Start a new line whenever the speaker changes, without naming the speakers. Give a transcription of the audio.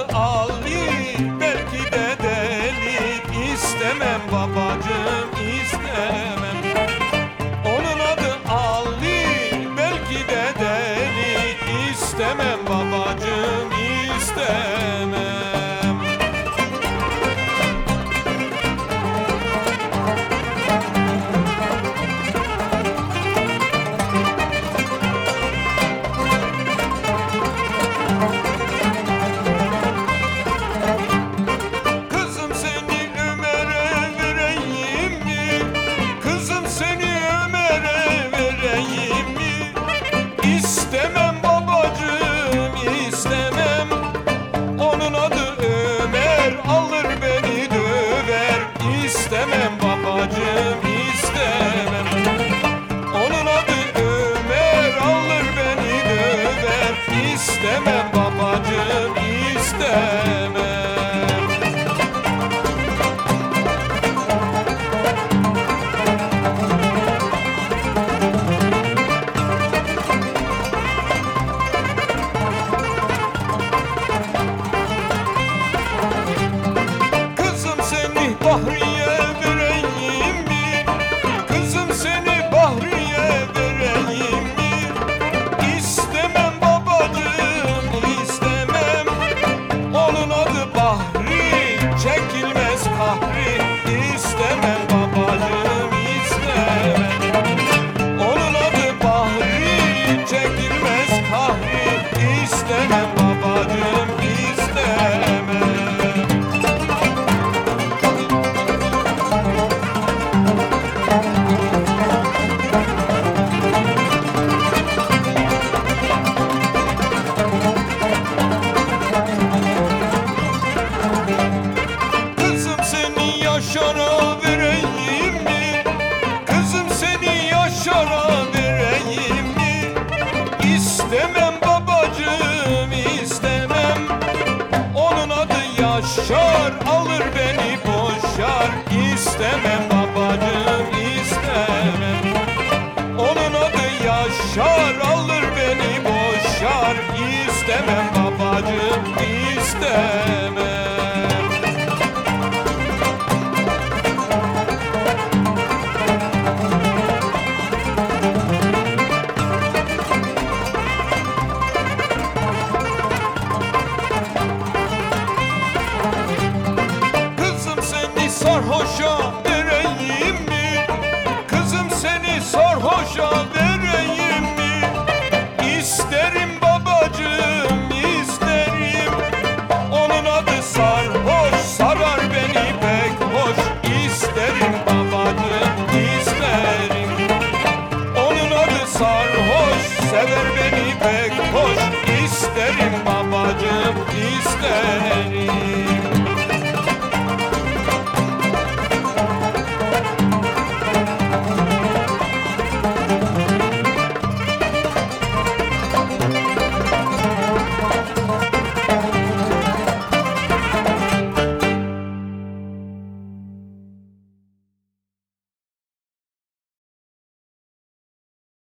Ali, belki de deli. İstemem babacığım, istemem. Onun adı Ali, belki de deli. İstemem babacığım, istemem. Kızım seni Ömer'e vereyim mi? Kızım seni Ömer'e vereyim mi? İstemem babacığım, istemem. Onun adı Ömer, alır beni döver. İstemem babacığım, istemem. Onun adı Ömer, alır beni döver. İstemem babacığım, istemem. Kızım seni Bahriye vereyim mi? Kızım seni Bahriye vereyim mi? İstemem babacığım, istemem. Onun adı Bahri, çekilmez kahri. İstemem babacığım, istemem. Onun adı Bahri, çekilmez kahri. İstemem babacığım, istemem. Kızım seni Yaşar'a vereyim mi? Kızım seni Yaşar'a vereyim mi? İstemem babacığım, istemem. Onun adı Yaşar, alır beni boşar. İstemem babacığım, istemem. Onun adı Yaşar, alır beni boşar. İstemem babacığım, istemem. Kızım seni sarhoşa vereyim mi? Kızım seni sarhoşa vereyim mi? İsterim babacığım, isterim. Onun adı sarhoş, sarar beni pek hoş. İsterim babacığım, isterim. Onun adı sarhoş, sever beni pek hoş. İsterim babacığım, isterim.